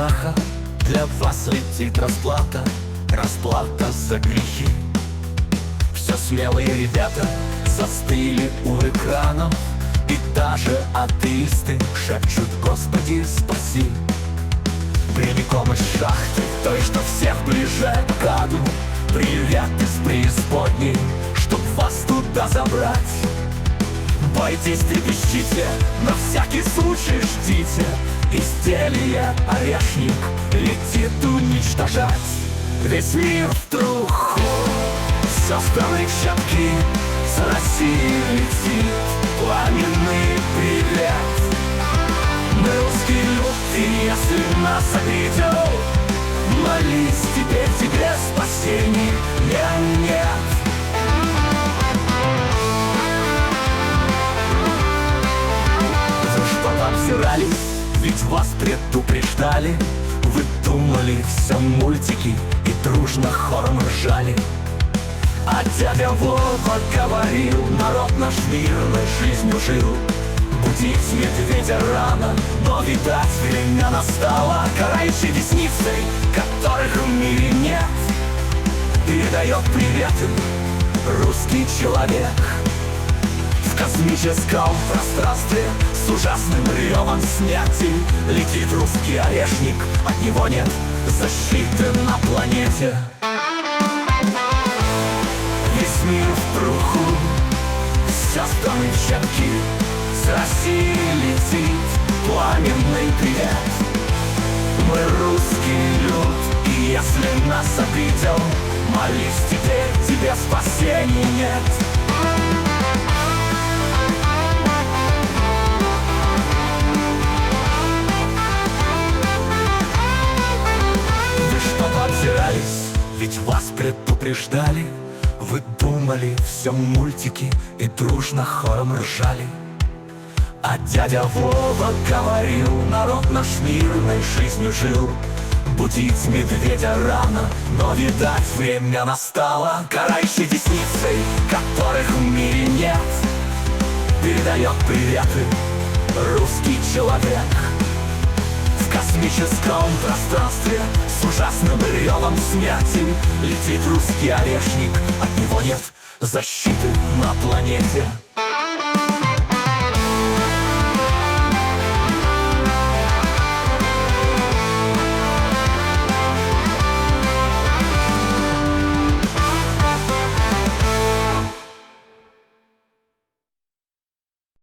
страха для вас летит расплата, расплата за грехи. Все смелые ребята застыли у экранов, и даже атеисты шепчут: Господи, спаси. Прямиком из шахты, той, что всех ближе к аду, привет из преисподней, чтоб вас туда забрать. Бойтесь, трепещите, на всякий случай ждите, изделие орешник летит уничтожать. Весь мир в труху, все страны в щепки, с России летит пламенный привет. Мы русский люд, и если нас обидел, молись, теперь тебе спасения нет. За что обсирались, ведь вас предупреждали. Вы думали, все мультики, и дружно хором ржали. А дядя Вова говорил: народ наш мирной жизнью жил. Будить медведя рано, но, видать, время настало. Карающей десницей, которых в мире нет, передает приветы русский человек. В космическом пространстве с ужасным ревом смерти летит русский орешник, от него нет защиты на планете. Весь мир в труху, все страны в щепки, с России летит пламенный привет. Мы русский люд, и если нас обидел, молись, теперь тебе спасения нет. Вы что обсирались, ведь вас предупреждали. Вы думали, все мультики, и дружно хором ржали. А дядя Вова говорил: народ наш мирной жизнью жил. Будить медведя рано, но, видать, время настало. Карающей десницей, которых в мире нет, передает приветы русский человек. В космическом пространстве с ужасным ревом смерти летит русский орешник, от него нет защиты на планете.